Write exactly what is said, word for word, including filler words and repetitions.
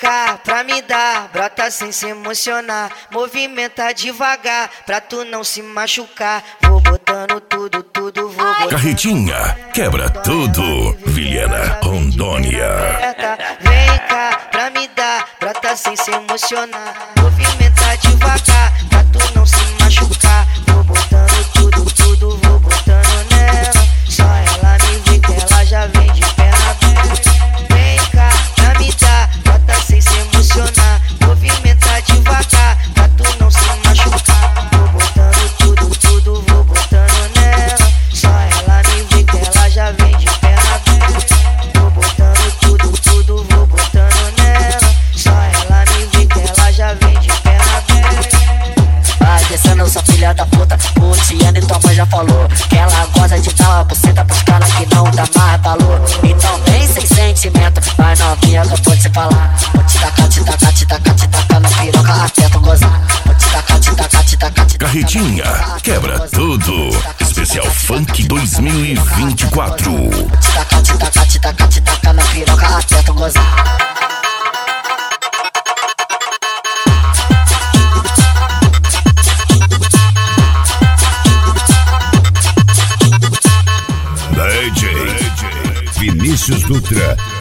cá pra me dar, brota sem se emocionar, movimenta devagar pra tu não se machucar. Vou botando tudo, tudo, vou botando. Carretinha, quebra tudo. Vilhena, Rondônia. Vem cá pra me dar, brota sem se emocionar, movimenta devagar pra tu não se machucar. Vou botando tudo, tudo, vou botando nela. Só ela me vê que ela já vem de perna aberta. Vem cá pra me dar, brota sem se emocionar, movimenta devagar pra tu não se machucar. Vou botando tudo, tudo, vou botando nela. Só ela me vê que ela já vem de perna aberta. Vou botando tudo, tudo, vou botando nela. Só ela me vê que ela já vem de perna aberta. Vai descendo, sua filha da puta. O Tiana e tua mãe já falou que ela gosta de dar uma buceta pros caras que não dá mais valor. Então vem sem sentimento, vai novinha que eu vou te falar. Vou te tacar, te tacar, te tacar, te tacar na piroca até tu gozar. Vou te tacar, te tacar, te tacar, te tacar. Carretinha, quebra tudo. Especial Funk dois mil e vinte e quatro. Vou te tacar, te tacar, te tacar, te tacar na piroca até tu gozar. D J Vinícius Dutra.